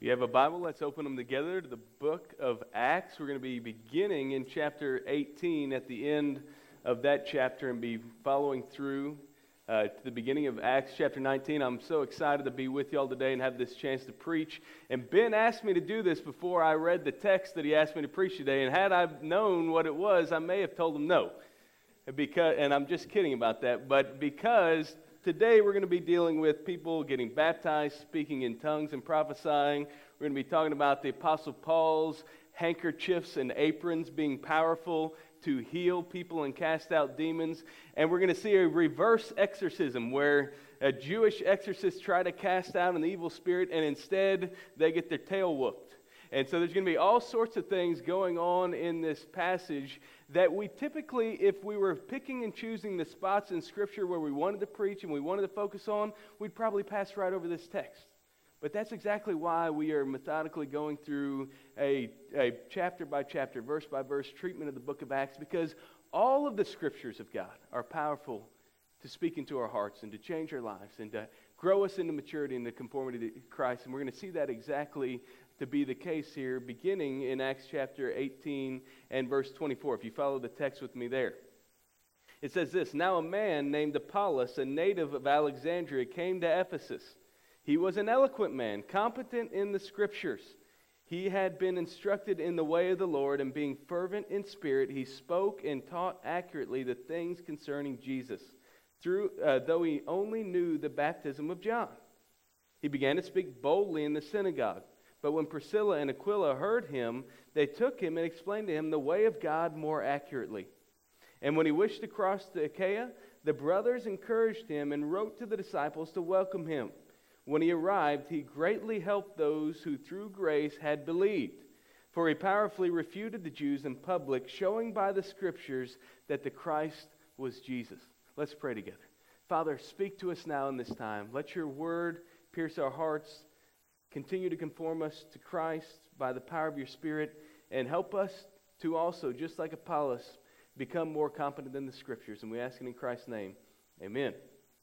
If you have a Bible, let's open them together to the book of Acts. We're going to be beginning in chapter 18 at the end of that chapter and be following through to the beginning of Acts chapter 19. I'm so excited to be with y'all today and have this chance to preach. And Ben asked me to do this before I read the text that he asked me to preach today. And had I known what it was, I may have told him no. And I'm just kidding about that. But because today we're going to be dealing with people getting baptized, speaking in tongues, and prophesying. We're going to be talking about the Apostle Paul's handkerchiefs and aprons being powerful to heal people and cast out demons. And we're going to see a reverse exorcism where a Jewish exorcist try to cast out an evil spirit and instead they get their tail whooped. And so there's going to be all sorts of things going on in this passage that we typically, if we were picking and choosing the spots in Scripture where we wanted to preach and we wanted to focus on, we'd probably pass right over this text. But that's exactly why we are methodically going through a chapter by chapter, verse by verse treatment of the book of Acts, because all of the Scriptures of God are powerful to speak into our hearts and to change our lives and to grow us into maturity and to conformity to Christ. And we're going to see that exactly to be the case here, beginning in Acts chapter 18 and verse 24. If you follow the text with me there. It says this: Now a man named Apollos, a native of Alexandria, came to Ephesus. He was an eloquent man, competent in the Scriptures. He had been instructed in the way of the Lord, and being fervent in spirit, he spoke and taught accurately the things concerning Jesus, though he only knew the baptism of John. He began to speak boldly in the synagogue. But when Priscilla and Aquila heard him, they took him and explained to him the way of God more accurately. And when he wished to cross to Achaia, the brothers encouraged him and wrote to the disciples to welcome him. When he arrived, he greatly helped those who through grace had believed. For he powerfully refuted the Jews in public, showing by the Scriptures that the Christ was Jesus. Let's pray together. Father, speak to us now in this time. Let your word pierce our hearts. Continue to conform us to Christ by the power of your Spirit, and help us to also, just like Apollos, become more competent in the Scriptures. And we ask it in Christ's name. Amen.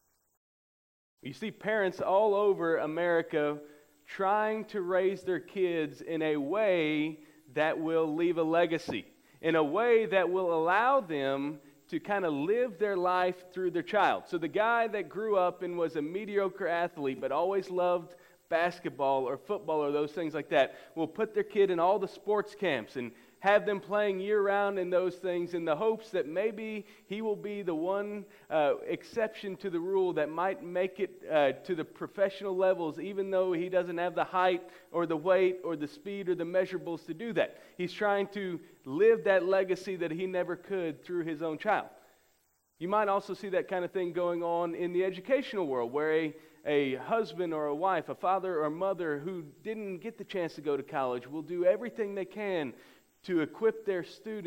You see parents all over America trying to raise their kids in a way that will leave a legacy, in a way that will allow them to kind of live their life through their child. So the guy that grew up and was a mediocre athlete but always loved basketball or football or those things like that will put their kid in all the sports camps and have them playing year-round in those things in the hopes that maybe he will be the one exception to the rule that might make it to the professional levels, even though he doesn't have the height or the weight or the speed or the measurables to do that. He's trying to live that legacy that he never could through his own child. You might also see that kind of thing going on in the educational world, where a husband or a wife, a father or mother who didn't get the chance to go to college will do everything they can to equip their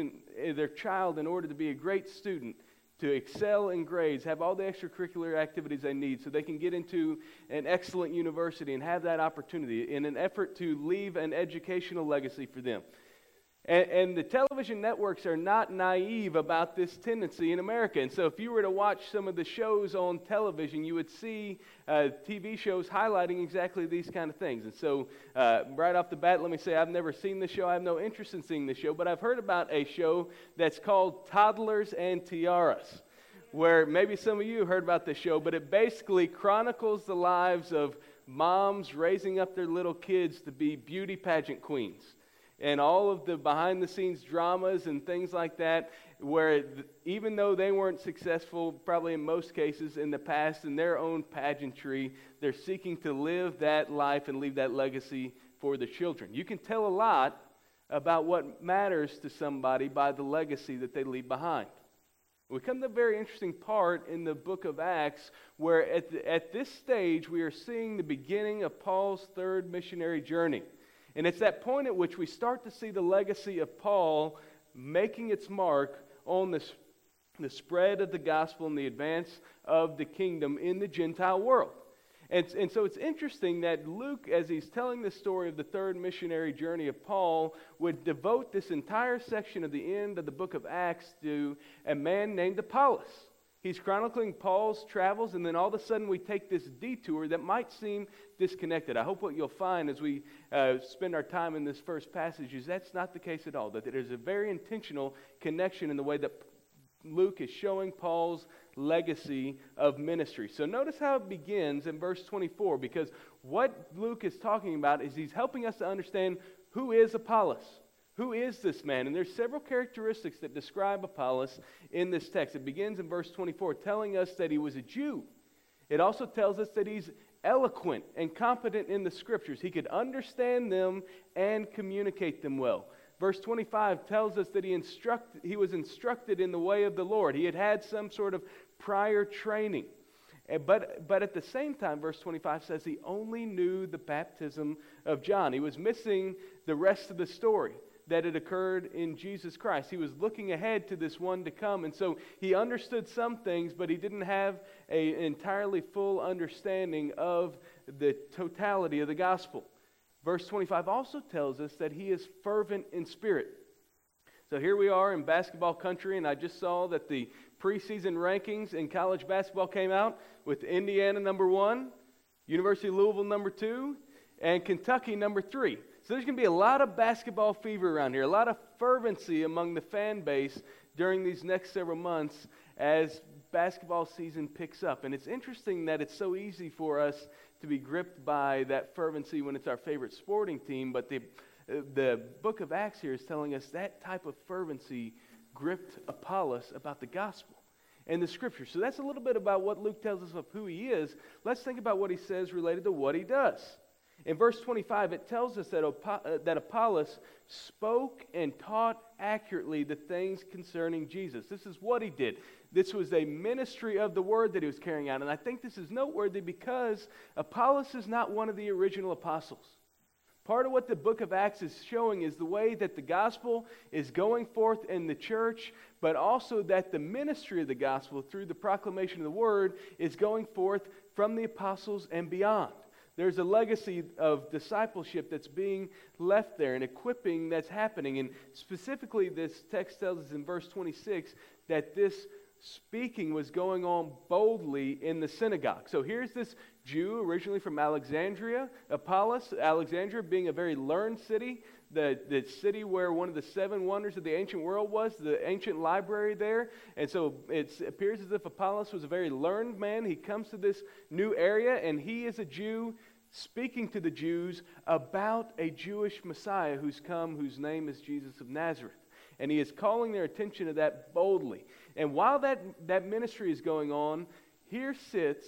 child in order to be a great student, to excel in grades, have all the extracurricular activities they need so they can get into an excellent university and have that opportunity in an effort to leave an educational legacy for them. And the television networks are not naive about this tendency in America. And so if you were to watch some of the shows on television, you would see TV shows highlighting exactly these kind of things. And so right off the bat, let me say I've never seen the show. I have no interest in seeing the show. But I've heard about a show that's called Toddlers and Tiaras, where maybe some of you heard about this show. But it basically chronicles the lives of moms raising up their little kids to be beauty pageant queens. And all of the behind-the-scenes dramas and things like that, where even though they weren't successful, probably in most cases in the past in their own pageantry, they're seeking to live that life and leave that legacy for the children. You can tell a lot about what matters to somebody by the legacy that they leave behind. We come to a very interesting part in the book of Acts, where at this stage we are seeing the beginning of Paul's third missionary journey. And it's that point at which we start to see the legacy of Paul making its mark on the spread of the gospel and the advance of the kingdom in the Gentile world. And so it's interesting that Luke, as he's telling the story of the third missionary journey of Paul, would devote this entire section of the end of the book of Acts to a man named Apollos. He's chronicling Paul's travels, and then all of a sudden we take this detour that might seem disconnected. I hope what you'll find as we spend our time in this first passage is that's not the case at all, that there's a very intentional connection in the way that Luke is showing Paul's legacy of ministry. So notice how it begins in verse 24, because what Luke is talking about is he's helping us to understand who is Apollos. Who is this man? And there's several characteristics that describe Apollos in this text. It begins in verse 24 telling us that he was a Jew. It also tells us that he's eloquent and competent in the scriptures. He could understand them and communicate them well. Verse 25 tells us that he was instructed in the way of the Lord. He had some sort of prior training. But at the same time, verse 25 says he only knew the baptism of John. He was missing the rest of the story that had occurred in Jesus Christ. He was looking ahead to this one to come, and so he understood some things, but he didn't have an entirely full understanding of the totality of the gospel. Verse 25 also tells us that he is fervent in spirit. So here we are in basketball country, and I just saw that the preseason rankings in college basketball came out with Indiana number 1, University of Louisville number 2, and Kentucky number 3. So there's going to be a lot of basketball fever around here, a lot of fervency among the fan base during these next several months as basketball season picks up. And it's interesting that it's so easy for us to be gripped by that fervency when it's our favorite sporting team, but the book of Acts here is telling us that type of fervency gripped Apollos about the gospel and the scripture. So that's a little bit about what Luke tells us of who he is. Let's think about what he says related to what he does. In verse 25, it tells us that Apollos spoke and taught accurately the things concerning Jesus. This is what he did. This was a ministry of the word that he was carrying out. And I think this is noteworthy because Apollos is not one of the original apostles. Part of what the book of Acts is showing is the way that the gospel is going forth in the church, but also that the ministry of the gospel through the proclamation of the word is going forth from the apostles and beyond. There's a legacy of discipleship that's being left there and equipping that's happening. And specifically, this text tells us in verse 26 that this speaking was going on boldly in the synagogue. So here's this Jew originally from Alexandria, Apollos, Alexandria being a very learned city, the city where one of the 7 wonders of the ancient world was, the ancient library there. And so it appears as if Apollos was a very learned man. He comes to this new area, and he is a Jew speaking to the Jews about a Jewish Messiah who's come, whose name is Jesus of Nazareth. And he is calling their attention to that boldly. And while that ministry is going on, here sits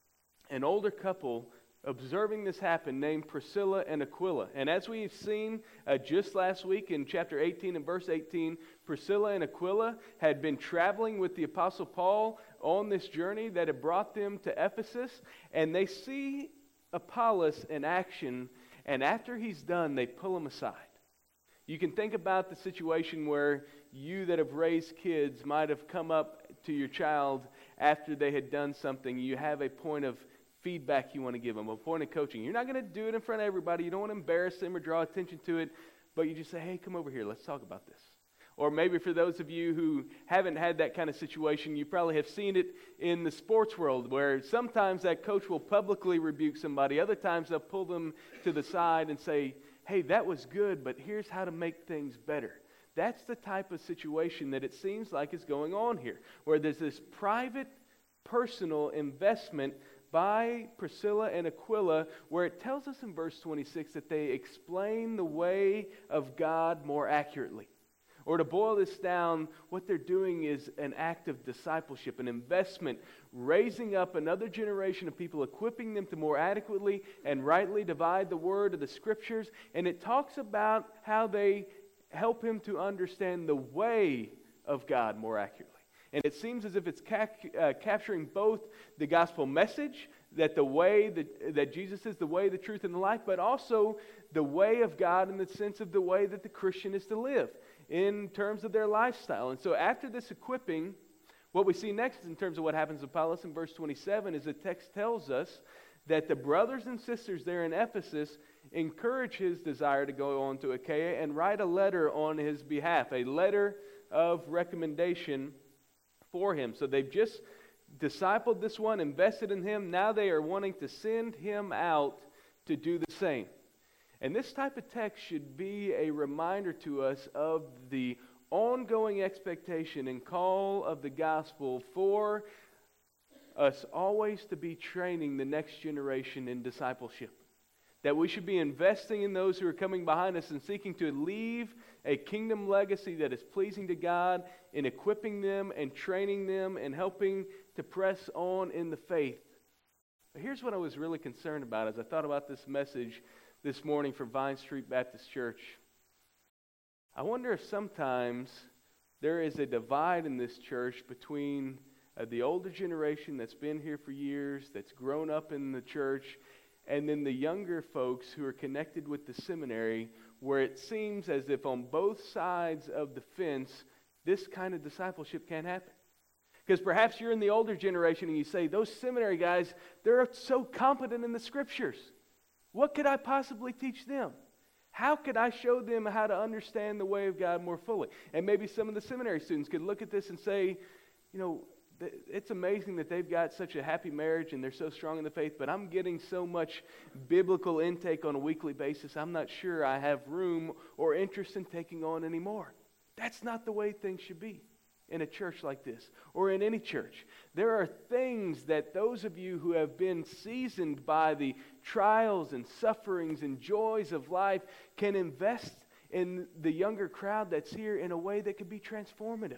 an older couple observing this happen named Priscilla and Aquila. And as we've seen just last week in chapter 18 and verse 18, Priscilla and Aquila had been traveling with the Apostle Paul on this journey that had brought them to Ephesus. And they see Apollos in action, and after he's done, they pull him aside. You can think about the situation where you that have raised kids might have come up to your child after they had done something. You have a point of feedback you want to give them, a point of coaching. You're not going to do it in front of everybody. You don't want to embarrass them or draw attention to it, but you just say, hey, come over here. Let's talk about this. Or maybe for those of you who haven't had that kind of situation, you probably have seen it in the sports world where sometimes that coach will publicly rebuke somebody. Other times they'll pull them to the side and say, hey, that was good, but here's how to make things better. That's the type of situation that it seems like is going on here, where there's this private, personal investment by Priscilla and Aquila, where it tells us in verse 26 that they explain the way of God more accurately. Or to boil this down, what they're doing is an act of discipleship, an investment, raising up another generation of people, equipping them to more adequately and rightly divide the word of the scriptures. And it talks about how they help him to understand the way of God more accurately. And it seems as if it's capturing both the gospel message, that the way that Jesus is the way, the truth, and the life, but also the way of God in the sense of the way that the Christian is to live in terms of their lifestyle. And so after this equipping, what we see next in terms of what happens to Apollos in verse 27 is the text tells us that the brothers and sisters there in Ephesus encourage his desire to go on to Achaia and write a letter on his behalf, a letter of recommendation for him. So they've just discipled this one, invested in him. Now they are wanting to send him out to do the same. And this type of text should be a reminder to us of the ongoing expectation and call of the gospel for us always to be training the next generation in discipleship. That we should be investing in those who are coming behind us and seeking to leave a kingdom legacy that is pleasing to God, in equipping them and training them and helping to press on in the faith. But here's what I was really concerned about as I thought about this message this morning for Vine Street Baptist Church. I wonder if sometimes there is a divide in this church between the older generation that's been here for years, that's grown up in the church, and then the younger folks who are connected with the seminary, where it seems as if on both sides of the fence, this kind of discipleship can't happen. Because perhaps you're in the older generation and you say, those seminary guys, they're so competent in the scriptures. What could I possibly teach them? How could I show them how to understand the way of God more fully? And maybe some of the seminary students could look at this and say, it's amazing that they've got such a happy marriage and they're so strong in the faith, but I'm getting so much biblical intake on a weekly basis, I'm not sure I have room or interest in taking on anymore. That's not the way things should be in a church like this or in any church. There are things that those of you who have been seasoned by the trials and sufferings and joys of life can invest in the younger crowd that's here in a way that could be transformative.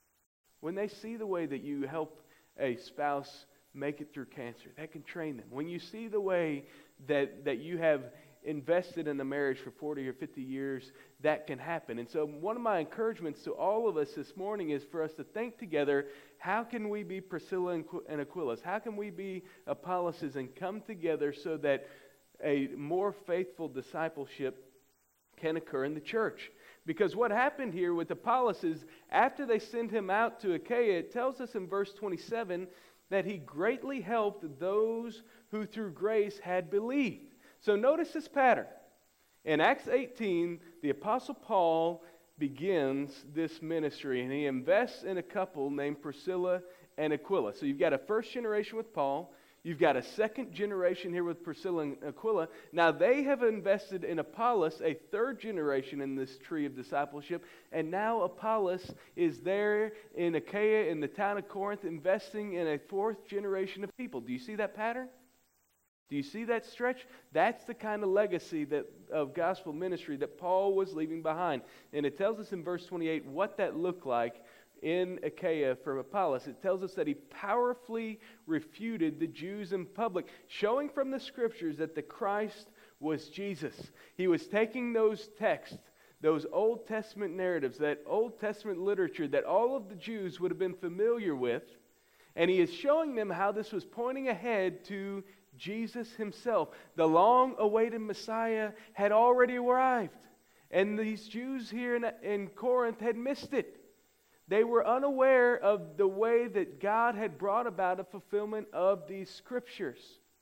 When they see the way that you help a spouse make it through cancer, that can train them. When you see the way that you have invested in a marriage for 40 or 50 years, that can happen. And so one of my encouragements to all of us this morning is for us to think together, how can we be Priscilla and Aquilas? How can we be Apollos and come together so that a more faithful discipleship can occur in the church? Because what happened here with Apollos is after they sent him out to Achaia, it tells us in verse 27 that he greatly helped those who through grace had believed. So notice this pattern. In Acts 18, the Apostle Paul begins this ministry, and he invests in a couple named Priscilla and Aquila. So you've got a first generation with Paul. You've got a second generation here with Priscilla and Aquila. Now they have invested in Apollos, a third generation in this tree of discipleship. And now Apollos is there in Achaia, in the town of Corinth, investing in a fourth generation of people. Do you see that pattern? Do you see that stretch? That's the kind of legacy of gospel ministry that Paul was leaving behind. And it tells us in verse 28 what that looked like in Achaia for Apollos. It tells us that he powerfully refuted the Jews in public, showing from the scriptures that the Christ was Jesus. He was taking those texts, those Old Testament narratives, that Old Testament literature that all of the Jews would have been familiar with, and he is showing them how this was pointing ahead to Jesus himself. The long-awaited Messiah had already arrived, and these Jews here in Corinth had missed it. They were unaware of the way that God had brought about a fulfillment of these scriptures.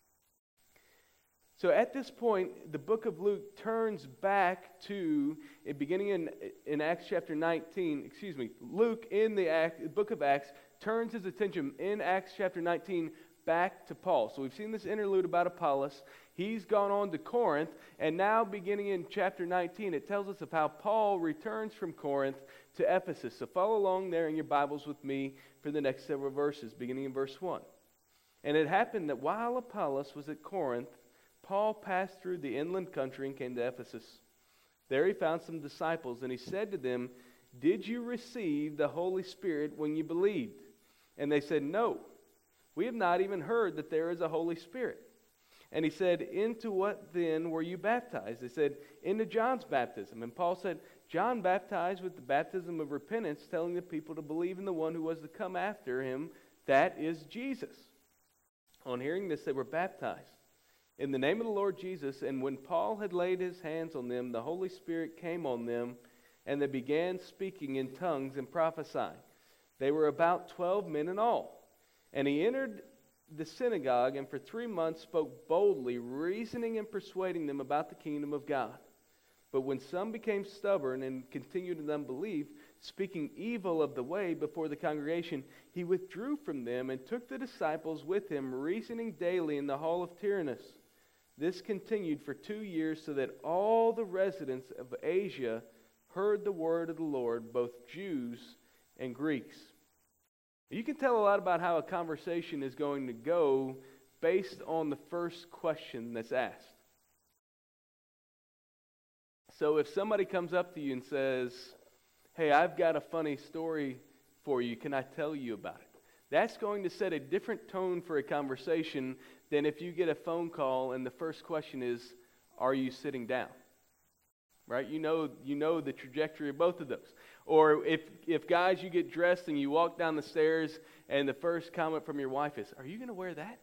So at this point, the book of Luke turns back to, beginning in Acts chapter 19, Luke in the book of Acts turns his attention in Acts chapter 19 back to Paul. So we've seen this interlude about Apollos. He's gone on to Corinth, and now beginning in chapter 19, it tells us of how Paul returns from Corinth to Ephesus. So follow along there in your Bibles with me for the next several verses, beginning in verse 1. And it happened that while Apollos was at Corinth, Paul passed through the inland country and came to Ephesus. There he found some disciples, and he said to them, "Did you receive the Holy Spirit when you believed?" And they said, "No, we have not even heard that there is a Holy Spirit." And he said, "Into what then were you baptized?" They said, "Into John's baptism." And Paul said, "John baptized with the baptism of repentance, telling the people to believe in the one who was to come after him, that is Jesus." On hearing this, they were baptized in the name of the Lord Jesus. And when Paul had laid his hands on them, the Holy Spirit came on them, and they began speaking in tongues and prophesying. They were about 12 men in all. And he entered the synagogue, and for 3 months spoke boldly, reasoning and persuading them about the kingdom of God. But when some became stubborn and continued in unbelief, speaking evil of the way before the congregation, he withdrew from them and took the disciples with him, reasoning daily in the hall of Tyrannus. This continued for 2 years, so that all the residents of Asia heard the word of the Lord, both Jews and Greeks. You can tell a lot about how a conversation is going to go based on the first question that's asked. So if somebody comes up to you and says, "Hey, I've got a funny story for you. Can I tell you about it?" That's going to set a different tone for a conversation than if you get a phone call and the first question is, "Are you sitting down?" Right? You know the trajectory of both of those. Or if guys, you get dressed and you walk down the stairs and the first comment from your wife is, "Are you going to wear that?"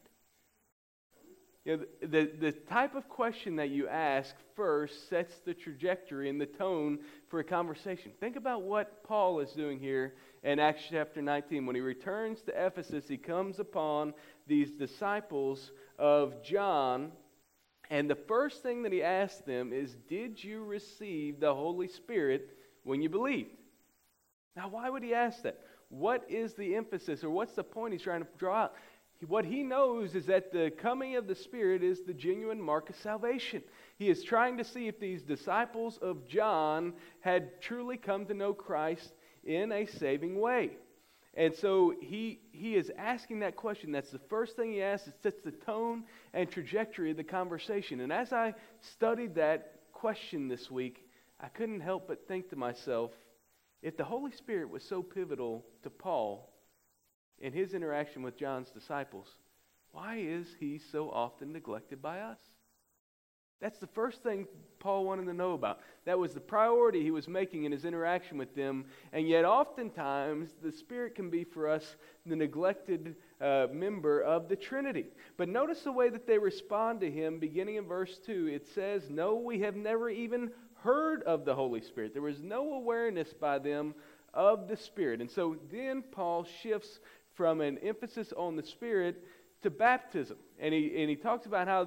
You know, the type of question that you ask first sets the trajectory and the tone for a conversation. Think about what Paul is doing here in Acts chapter 19. When he returns to Ephesus, he comes upon these disciples of John, and the first thing that he asks them is, "Did you receive the Holy Spirit when you believed?" Now, why would he ask that? What is the emphasis, or what's the point he's trying to draw out? What he knows is that the coming of the Spirit is the genuine mark of salvation. He is trying to see if these disciples of John had truly come to know Christ in a saving way. And so he is asking that question. That's the first thing he asks. It sets the tone and trajectory of the conversation. And as I studied that question this week, I couldn't help but think to myself, if the Holy Spirit was so pivotal to Paul in his interaction with John's disciples, why is he so often neglected by us? That's the first thing Paul wanted to know about. That was the priority he was making in his interaction with them. And yet oftentimes the Spirit can be for us the neglected member of the Trinity. But notice the way that they respond to him beginning in verse 2. It says, "No, we have never even heard of the Holy Spirit." There was no awareness by them of the Spirit. And so then Paul shifts from an emphasis on the Spirit to baptism. And he talks about how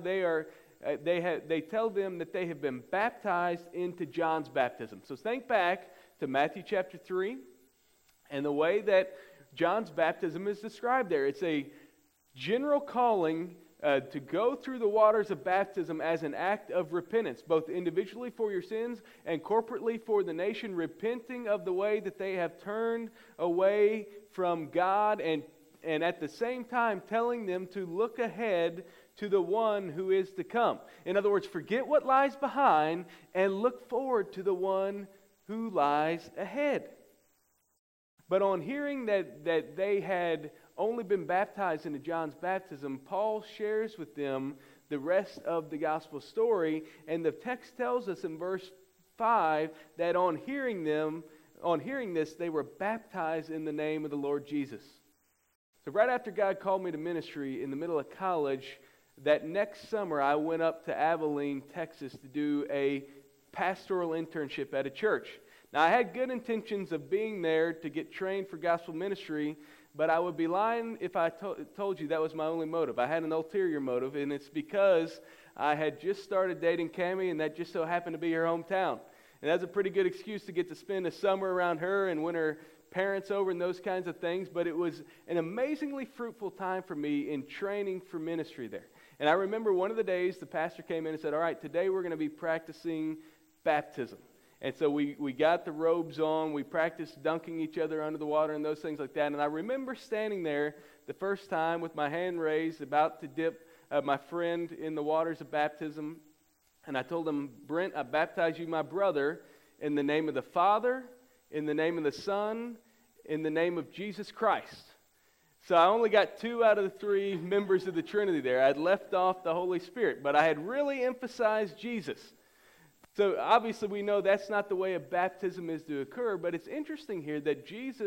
they tell them that they have been baptized into John's baptism. So think back to Matthew chapter 3 and the way that John's baptism is described there. It's a general calling to go through the waters of baptism as an act of repentance, both individually for your sins and corporately for the nation, repenting of the way that they have turned away from God, and at the same time telling them to look ahead to the one who is to come. In other words, forget what lies behind and look forward to the one who lies ahead. But on hearing that they had only been baptized into John's baptism, Paul shares with them the rest of the gospel story, and the text tells us in verse 5 that on hearing this, they were baptized in the name of the Lord Jesus. So right after God called me to ministry in the middle of college, that next summer I went up to Abilene, Texas to do a pastoral internship at a church. Now I had good intentions of being there to get trained for gospel ministry, but I would be lying if I told you that was my only motive. I had an ulterior motive, and it's because I had just started dating Cammie, and that just so happened to be her hometown. And that's a pretty good excuse to get to spend a summer around her and when her parents over and those kinds of things. But it was an amazingly fruitful time for me in training for ministry there. And I remember one of the days the pastor came in and said, "All right, today we're going to be practicing baptism." And so we got the robes on, we practiced dunking each other under the water and those things like that. And I remember standing there the first time with my hand raised, about to dip my friend in the waters of baptism. And I told him, "Brent, I baptize you, my brother, in the name of the Father, in the name of the Son, in the name of Jesus Christ." So I only got 2 out of the 3 members of the Trinity there. I had left off the Holy Spirit, but I had really emphasized Jesus. So obviously we know that's not the way a baptism is to occur, but it's interesting here that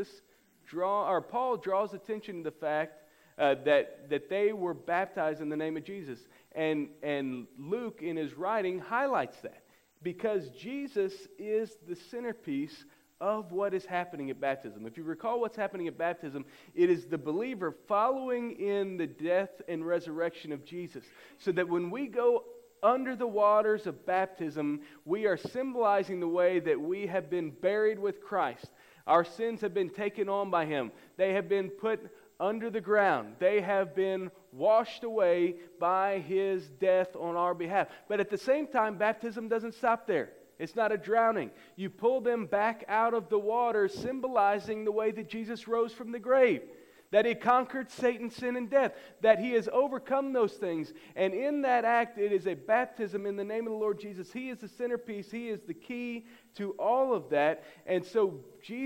Paul draws attention to the fact that they were baptized in the name of Jesus. And Luke in his writing highlights that, because Jesus is the centerpiece of what is happening at baptism. If you recall what's happening at baptism, it is the believer following in the death and resurrection of Jesus, so that when we go under the waters of baptism, we are symbolizing the way that we have been buried with Christ. Our sins have been taken on by Him. They have been put under the ground. They have been washed away by His death on our behalf. But at the same time, baptism doesn't stop there. It's not a drowning. You pull them back out of the water, symbolizing the way that Jesus rose from the grave. That He conquered Satan, sin, and death. That He has overcome those things. And in that act, it is a baptism in the name of the Lord Jesus. He is the centerpiece. He is the key to all of that. And so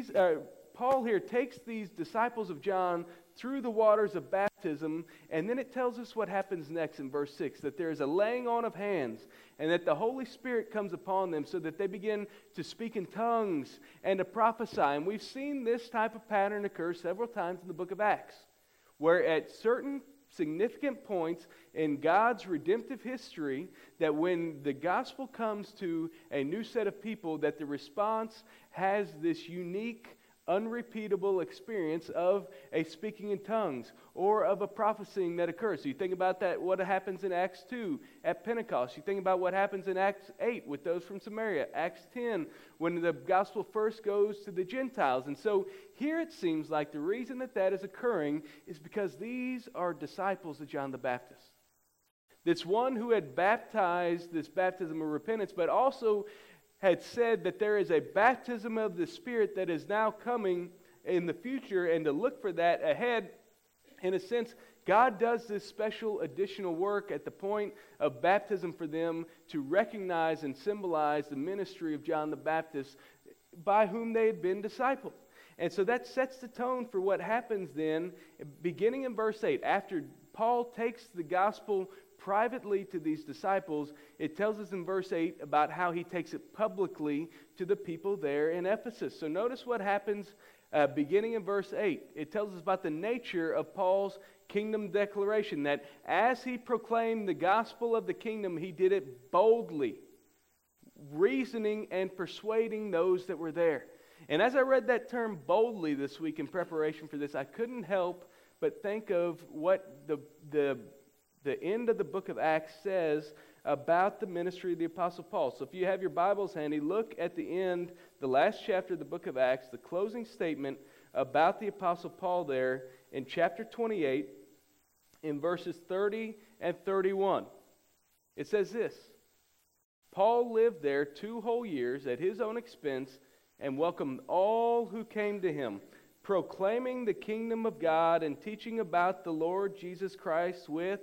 Paul here takes these disciples of John through the waters of baptism, and then it tells us what happens next in verse 6, that there is a laying on of hands, and that the Holy Spirit comes upon them so that they begin to speak in tongues and to prophesy. And we've seen this type of pattern occur several times in the book of Acts, where at certain significant points in God's redemptive history, that when the gospel comes to a new set of people, that the response has this unique, unrepeatable experience of a speaking in tongues or of a prophesying that occurs. So you think about that, what happens in Acts 2 at Pentecost. You think about what happens in Acts 8 with those from Samaria. Acts 10 when the gospel first goes to the Gentiles. And so here it seems like the reason that is occurring is because these are disciples of John the Baptist. This one who had baptized this baptism of repentance, but also had said that there is a baptism of the Spirit that is now coming in the future, and to look for that ahead. In a sense, God does this special additional work at the point of baptism for them to recognize and symbolize the ministry of John the Baptist by whom they had been discipled. And so that sets the tone for what happens then, beginning in verse 8. After Paul takes the gospel privately to these disciples, it tells us in verse 8 about how he takes it publicly to the people there in Ephesus. So notice what happens beginning in verse 8. It tells us about the nature of Paul's kingdom declaration, that as he proclaimed the gospel of the kingdom, he did it boldly, reasoning and persuading those that were there. And as I read that term boldly this week in preparation for this, I couldn't help but think of what the end of the book of Acts says about the ministry of the Apostle Paul. So if you have your Bibles handy, look at the end, the last chapter of the book of Acts, the closing statement about the Apostle Paul there in chapter 28, in verses 30 and 31. It says this: Paul lived there 2 whole years at his own expense and welcomed all who came to him, proclaiming the kingdom of God and teaching about the Lord Jesus Christ with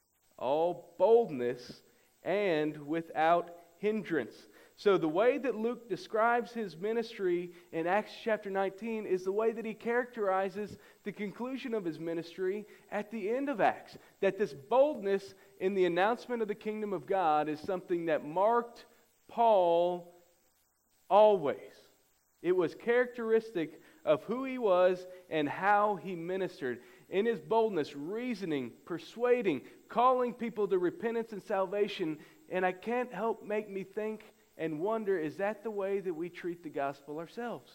all boldness and without hindrance. So the way that Luke describes his ministry in Acts chapter 19 is the way that he characterizes the conclusion of his ministry at the end of Acts. That this boldness in the announcement of the kingdom of God is something that marked Paul always. It was characteristic of who he was and how he ministered. In his boldness, reasoning, persuading, calling people to repentance and salvation. And I can't help make me think and wonder, is that the way that we treat the gospel ourselves?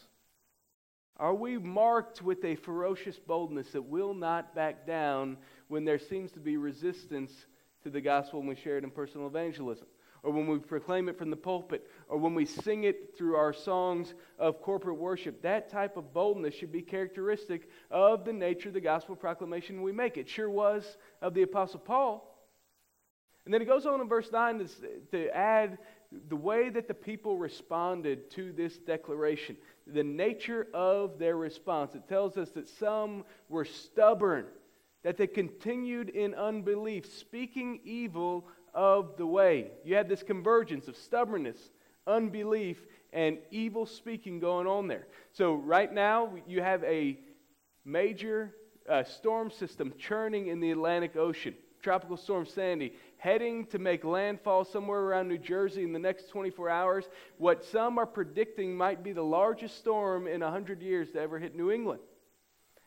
Are we marked with a ferocious boldness that will not back down when there seems to be resistance to the gospel when we share it in personal evangelism? Or when we proclaim it from the pulpit, or when we sing it through our songs of corporate worship? That type of boldness should be characteristic of the nature of the gospel proclamation we make. It sure was of the Apostle Paul. And then it goes on in verse 9 to add the way that the people responded to this declaration, the nature of their response. It tells us that some were stubborn, that they continued in unbelief, speaking evil of the way. You had this convergence of stubbornness, unbelief, and evil speaking going on there. So right now you have a major storm system churning in the Atlantic Ocean. Tropical Storm Sandy heading to make landfall somewhere around New Jersey in the next 24 hours. What some are predicting might be the largest storm in 100 years to ever hit New England.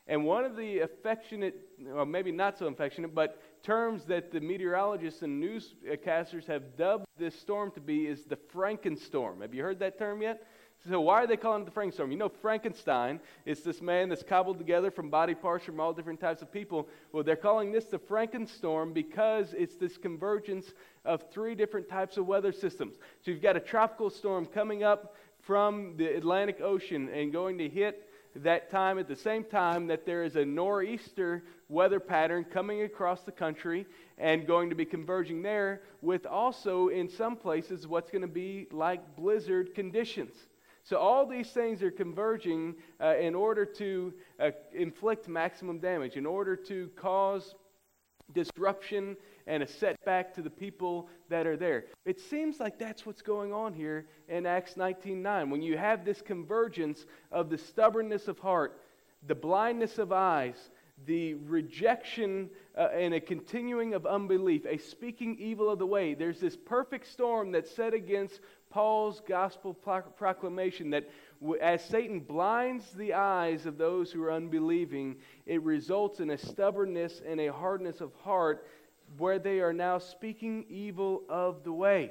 And one of the affectionate, or maybe not so affectionate, but terms that the meteorologists and newscasters have dubbed this storm to be is the Frankenstorm. Have you heard that term yet? So why are they calling it the Frankenstorm? You know, Frankenstein is this man that's cobbled together from body parts from all different types of people. Well, they're calling this the Frankenstorm because it's this convergence of three different types of weather systems. So you've got a tropical storm coming up from the Atlantic Ocean and going to hit that time at the same time that there is a nor'easter weather pattern coming across the country and going to be converging there with also in some places what's going to be like blizzard conditions. So all these things are converging in order to inflict maximum damage, in order to cause disruption and a setback to the people that are there. It seems like that's what's going on here in Acts 19:9. When you have this convergence of the stubbornness of heart, the blindness of eyes, the rejection and a continuing of unbelief, a speaking evil of the way. There's this perfect storm that's set against Paul's gospel proclamation that as Satan blinds the eyes of those who are unbelieving, it results in a stubbornness and a hardness of heart where they are now speaking evil of the way.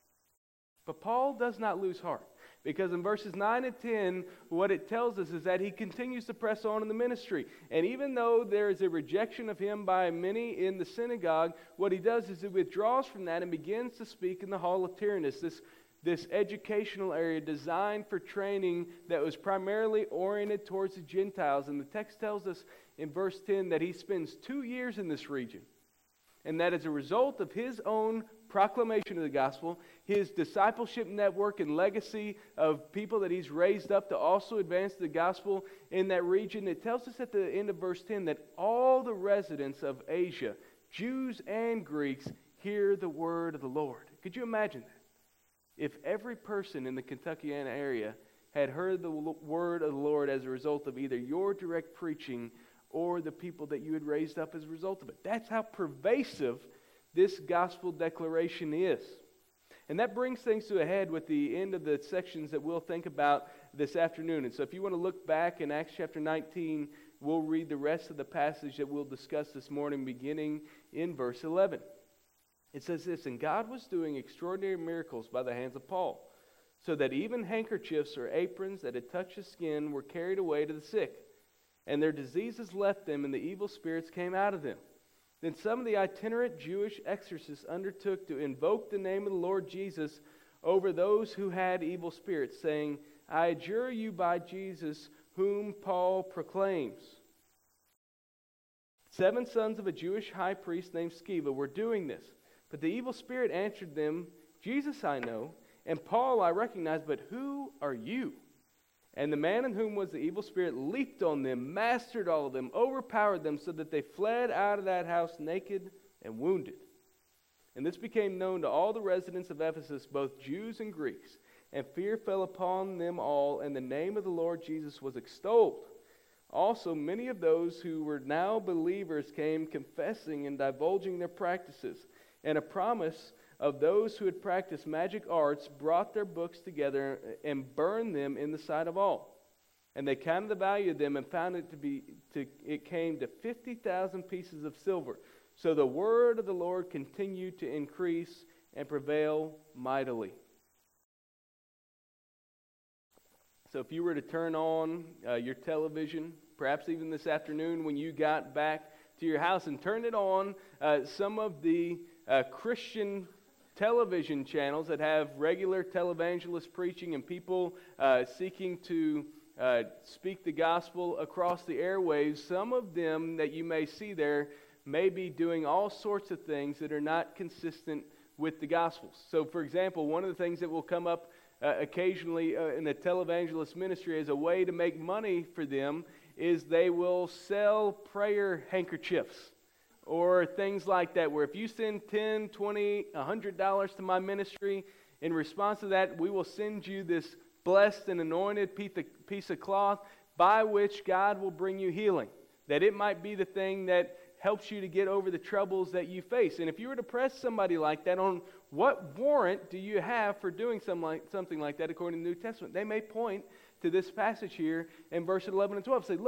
But Paul does not lose heart, because in verses 9 and 10, what it tells us is that he continues to press on in the ministry. And even though there is a rejection of him by many in the synagogue, what he does is he withdraws from that and begins to speak in the hall of Tyrannus, this educational area designed for training that was primarily oriented towards the Gentiles. And the text tells us in verse 10 that he spends 2 years in this region. And that as a result of his own proclamation of the gospel, his discipleship network and legacy of people that he's raised up to also advance the gospel in that region, it tells us at the end of verse 10 that all the residents of Asia, Jews and Greeks, hear the word of the Lord. Could you imagine that? If every person in the Kentuckiana area had heard the word of the Lord as a result of either your direct preaching or the people that you had raised up as a result of it. That's how pervasive this gospel declaration is. And that brings things to a head with the end of the sections that we'll think about this afternoon. And so if you want to look back in Acts chapter 19, we'll read the rest of the passage that we'll discuss this morning beginning in verse 11. It says this, "And God was doing extraordinary miracles by the hands of Paul, so that even handkerchiefs or aprons that had touched his skin were carried away to the sick. And their diseases left them, and the evil spirits came out of them. Then some of the itinerant Jewish exorcists undertook to invoke the name of the Lord Jesus over those who had evil spirits, saying, 'I adjure you by Jesus, whom Paul proclaims.' 7 sons of a Jewish high priest named Sceva were doing this. But the evil spirit answered them, 'Jesus I know, and Paul I recognize, but who are you?' And the man in whom was the evil spirit leaped on them, mastered all of them, overpowered them, so that they fled out of that house naked and wounded. And this became known to all the residents of Ephesus, both Jews and Greeks. And fear fell upon them all, and the name of the Lord Jesus was extolled. Also many of those who were now believers came, confessing and divulging their practices. And a promise of those who had practiced magic arts brought their books together and burned them in the sight of all. And they counted the value of them and found it came to 50,000 pieces of silver. So the word of the Lord continued to increase and prevail mightily." So if you were to turn on your television, perhaps even this afternoon when you got back to your house and turned it on, some of the Christian television channels that have regular televangelist preaching and people seeking to speak the gospel across the airwaves, some of them that you may see there may be doing all sorts of things that are not consistent with the Gospels. So, for example, one of the things that will come up occasionally in the televangelist ministry as a way to make money for them is they will sell prayer handkerchiefs or things like that, where if you send $10, $20, $100 to my ministry, in response to that, we will send you this blessed and anointed piece of cloth by which God will bring you healing. That it might be the thing that helps you to get over the troubles that you face. And if you were to press somebody like that on what warrant do you have for doing something like that according to the New Testament, they may point to this passage here in verses 11 and 12. Say, look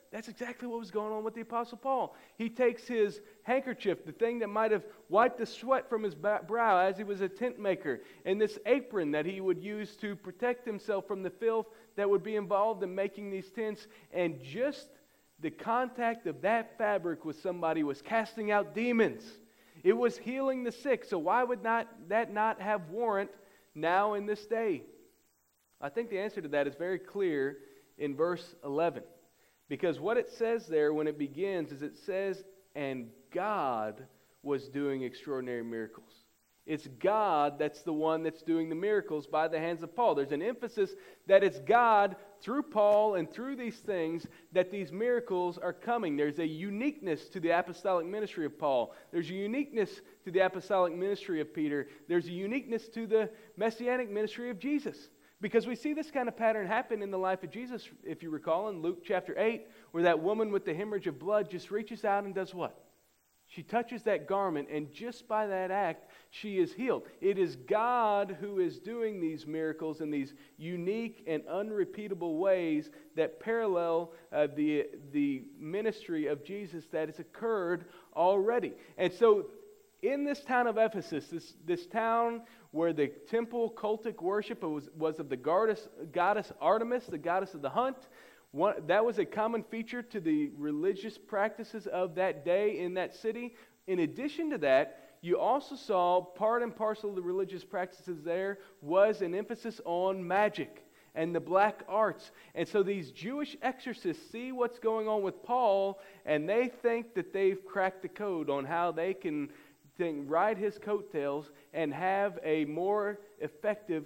That's exactly what was going on with the Apostle Paul. He takes his handkerchief, the thing that might have wiped the sweat from his brow as he was a tent maker, and this apron that he would use to protect himself from the filth that would be involved in making these tents, and just the contact of that fabric with somebody was casting out demons. It was healing the sick. So why would that not have warrant now in this day? I think the answer to that is very clear in verse 11. Because what it says there when it begins is it says, and God was doing extraordinary miracles. It's God that's the one that's doing the miracles by the hands of Paul. There's an emphasis that it's God through Paul and through these things that these miracles are coming. There's a uniqueness to the apostolic ministry of Paul. There's a uniqueness to the apostolic ministry of Peter. There's a uniqueness to the messianic ministry of Jesus. Because we see this kind of pattern happen in the life of Jesus, if you recall, in Luke chapter 8, where that woman with the hemorrhage of blood just reaches out and does what? She touches that garment, and just by that act, she is healed. It is God who is doing these miracles in these unique and unrepeatable ways that parallel the ministry of Jesus that has occurred already. And so, in this town of Ephesus, this town where the temple cultic worship was of the goddess Artemis, the goddess of the hunt, that was a common feature to the religious practices of that day in that city. In addition to that, you also saw part and parcel of the religious practices there was an emphasis on magic and the black arts. And so these Jewish exorcists see what's going on with Paul, and they think that they've cracked the code on how they can ride his coattails and have a more effective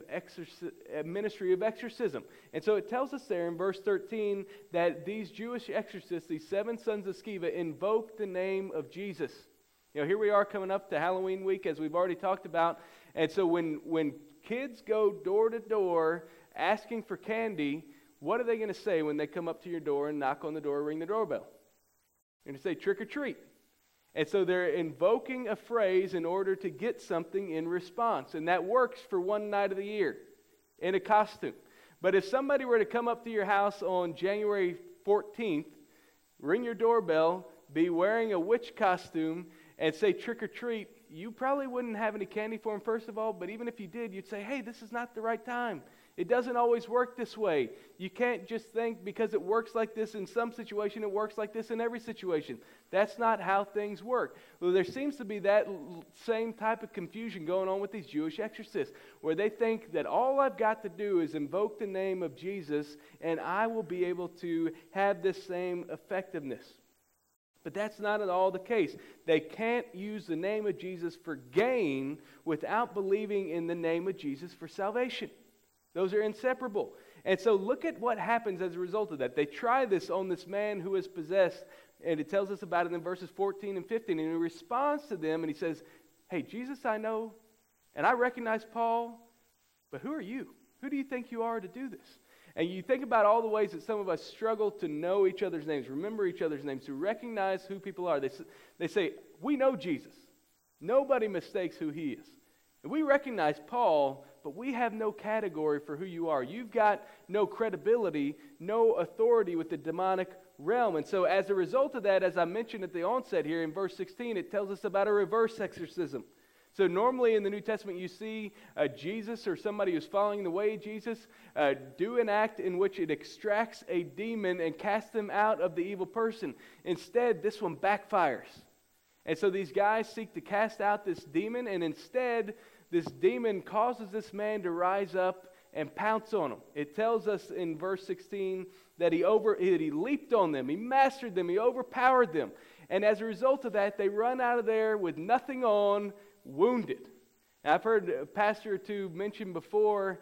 ministry of exorcism. And so it tells us there in verse 13 that these Jewish exorcists, these 7 sons of Sceva, invoked the name of Jesus. You know, here we are coming up to Halloween week, as we've already talked about. And so when kids go door to door asking for candy, what are they going to say when they come up to your door and knock on the door, ring the doorbell? They're going to say, trick or treat. And so they're invoking a phrase in order to get something in response. And that works for one night of the year in a costume. But if somebody were to come up to your house on January 14th, ring your doorbell, be wearing a witch costume, and say trick or treat, you probably wouldn't have any candy for them, first of all. But even if you did, you'd say, hey, this is not the right time. It doesn't always work this way. You can't just think because it works like this in some situation, it works like this in every situation. That's not how things work. Well, there seems to be that same type of confusion going on with these Jewish exorcists, where they think that all I've got to do is invoke the name of Jesus, and I will be able to have this same effectiveness. But that's not at all the case. They can't use the name of Jesus for gain without believing in the name of Jesus for salvation. Those are inseparable. And so look at what happens as a result of that. They try this on this man who is possessed, and it tells us about it in verses 14 and 15. And he responds to them, and he says, hey, Jesus I know, and I recognize Paul, but who are you? Who do you think you are to do this? And you think about all the ways that some of us struggle to know each other's names, remember each other's names, to recognize who people are. They say, we know Jesus. Nobody mistakes who he is. And we recognize Paul, but we have no category for who you are. You've got no credibility, no authority with the demonic realm. And so as a result of that, as I mentioned at the onset here in verse 16, it tells us about a reverse exorcism. So normally in the New Testament you see Jesus or somebody who's following the way of Jesus do an act in which it extracts a demon and casts them out of the evil person. Instead, this one backfires. And so these guys seek to cast out this demon, and instead this demon causes this man to rise up and pounce on him. It tells us in verse 16 that he leaped on them, he mastered them, he overpowered them. And as a result of that, they run out of there with nothing on, wounded. Now, I've heard a pastor or two mention before,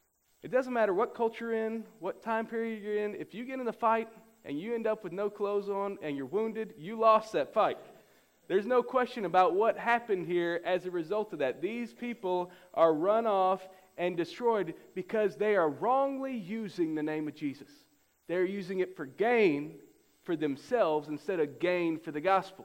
it doesn't matter what culture you're in, what time period you're in, if you get in a fight and you end up with no clothes on and you're wounded, you lost that fight. There's no question about what happened here as a result of that. These people are run off and destroyed because they are wrongly using the name of Jesus. They're using it for gain for themselves instead of gain for the gospel.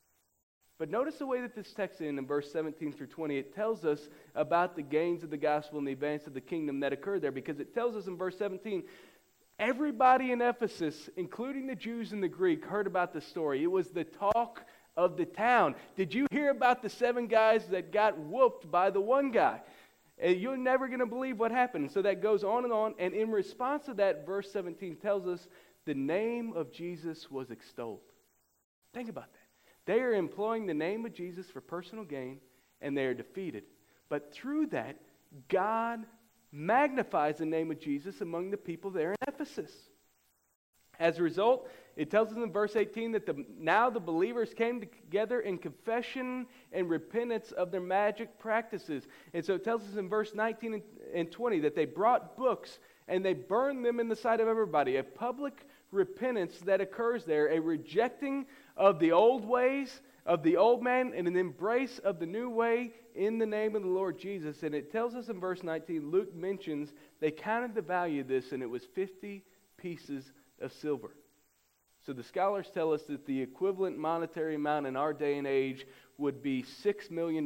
But notice the way that this text in verse 17 through 20, it tells us about the gains of the gospel and the advance of the kingdom that occurred there, because it tells us in verse 17, Everybody in Ephesus, including the Jews and the Greek, heard about the story. It was the talk of the town. Did you hear about the 7 guys that got whooped by the one guy? You're never going to believe what happened. So that goes on. And in response to that, verse 17 tells us the name of Jesus was extolled. Think about that. They are employing the name of Jesus for personal gain, and they are defeated. But through that, God magnifies the name of Jesus among the people there in Ephesus. As a result, it tells us in verse 18 that now the believers came together in confession and repentance of their magic practices. And so it tells us in verse 19 and 20 that they brought books and they burned them in the sight of everybody. A public repentance that occurs there, a rejecting of the old ways, of the old man, and an embrace of the new way in the name of the Lord Jesus. And it tells us in verse 19, Luke mentions they counted the value of this, and it was 50 pieces of silver. So the scholars tell us that the equivalent monetary amount in our day and age would be $6 million.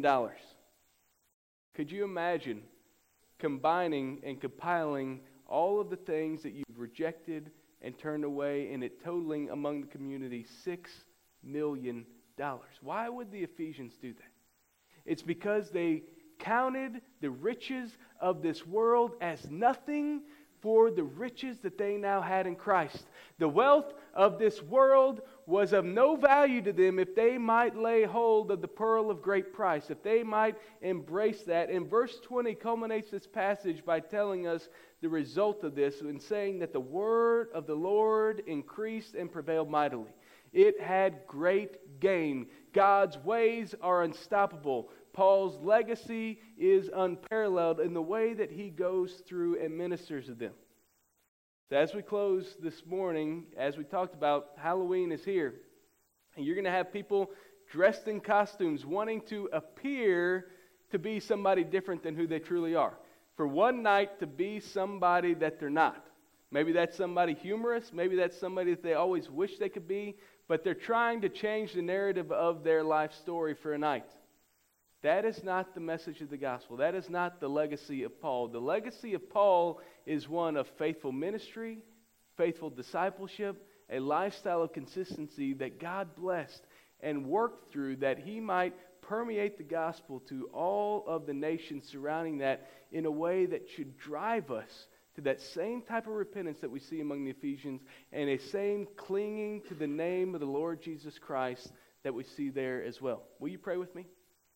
Could you imagine combining and compiling all of the things that you've rejected and turned away, and it totaling among the community $6 million? Why would the Ephesians do that? It's because they counted the riches of this world as nothing for the riches that they now had in Christ. The wealth of this world was of no value to them if they might lay hold of the pearl of great price, if they might embrace that. And verse 20 culminates this passage by telling us the result of this and saying that the word of the Lord increased and prevailed mightily. It had great gain. God's ways are unstoppable. Paul's legacy is unparalleled in the way that he goes through and ministers to them. So as we close this morning, as we talked about, Halloween is here. And you're going to have people dressed in costumes wanting to appear to be somebody different than who they truly are. For one night to be somebody that they're not. Maybe that's somebody humorous. Maybe that's somebody that they always wish they could be. But they're trying to change the narrative of their life story for a night. That is not the message of the gospel. That is not the legacy of Paul. The legacy of Paul is one of faithful ministry, faithful discipleship, a lifestyle of consistency that God blessed and worked through that he might permeate the gospel to all of the nations surrounding that in a way that should drive us to that same type of repentance that we see among the Ephesians and a same clinging to the name of the Lord Jesus Christ that we see there as well. Will you pray with me?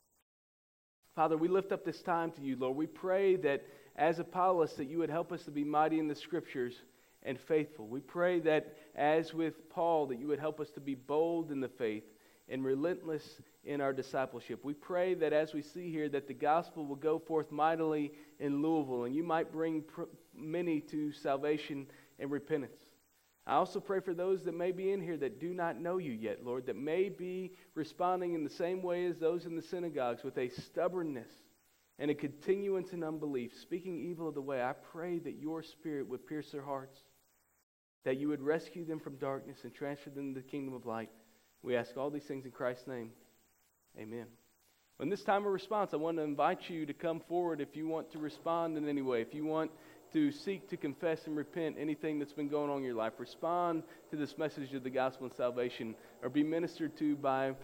Father, we lift up this time to you, Lord. We pray that as Apollos, that you would help us to be mighty in the Scriptures and faithful. We pray that as with Paul, that you would help us to be bold in the faith and relentless in our discipleship. We pray that as we see here, that the gospel will go forth mightily in Louisville, and you might bring many to salvation and repentance. I also pray for those that may be in here that do not know you yet, Lord, that may be responding in the same way as those in the synagogues with a stubbornness and a continuance in unbelief, speaking evil of the way. I pray that your Spirit would pierce their hearts, that you would rescue them from darkness and transfer them to the kingdom of light. We ask all these things in Christ's name. Amen. In this time of response, I want to invite you to come forward if you want to respond in any way, if you want to seek to confess and repent anything that's been going on in your life. Respond to this message of the gospel and salvation, or be ministered to by